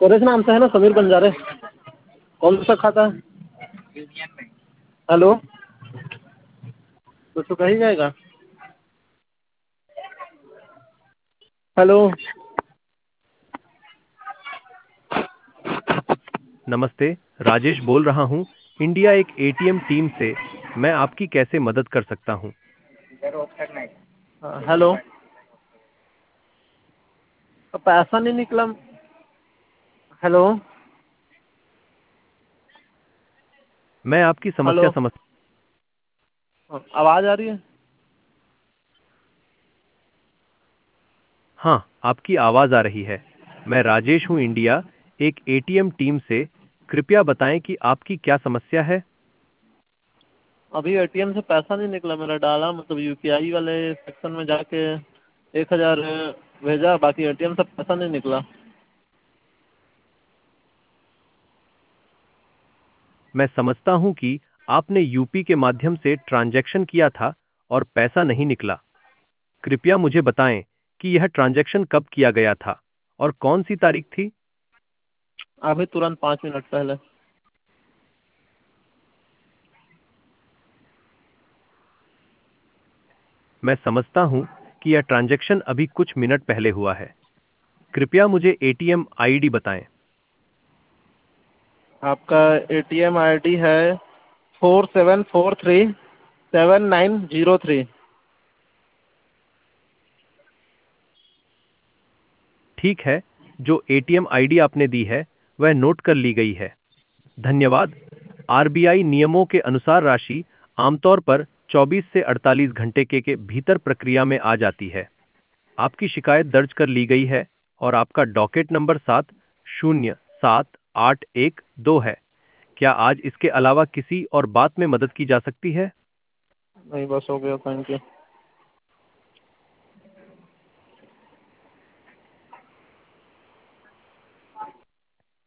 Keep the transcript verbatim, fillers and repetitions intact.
सुरेश नाम से है ना, समीर बंजारे। कौन सा खाता है? हेलो, तो तो कहीं जाएगा। हेलो, नमस्ते, राजेश बोल रहा हूँ, इंडिया एक एटीएम टीम से। मैं आपकी कैसे मदद कर सकता हूँ? हाँ, हेलो। तो पैसा नहीं निकला। हेलो। मैं आपकी समस्या हेलो, समझ आवाज़ आ रही है? हाँ, आपकी आवाज़ आ रही है। मैं राजेश हूँ, इंडिया एक एटीएम टीम से। कृपया बताएं कि आपकी क्या समस्या है। अभी एटीएम से पैसा नहीं निकला मेरा, डाला मतलब यूपीआई वाले सेक्शन में जाके एक हज़ार भेजा, बाकी एटीएम से पैसा नहीं निकला। मैं समझता हूँ कि आपने यूपी के माध्यम से ट्रांजैक्शन किया था और पैसा नहीं निकला। कृपया मुझे बताएं कि यह ट्रांजैक्शन कब किया गया था और कौन सी तारीख थी। अभी तुरंत पाँच मिनट पहले। मैं समझता हूँ कि यह ट्रांजैक्शन अभी कुछ मिनट पहले हुआ है। कृपया मुझे एटीएम आईडी बताएं। आपका एटीएम आईडी है four seven four three seven nine zero three. ठीक है, जो एटीएम आईडी आपने दी है वह नोट कर ली गई है। धन्यवाद। आरबीआई नियमों के अनुसार राशि आमतौर पर चौबीस से अड़तालीस घंटे के, के भीतर प्रक्रिया में आ जाती है। आपकी शिकायत दर्ज कर ली गई है और आपका डॉकेट नंबर सात शून्य सात आठ एक दो है। क्या आज इसके अलावा किसी और बात में मदद की जा सकती है? नहीं, बस हो गया, थैंक यू।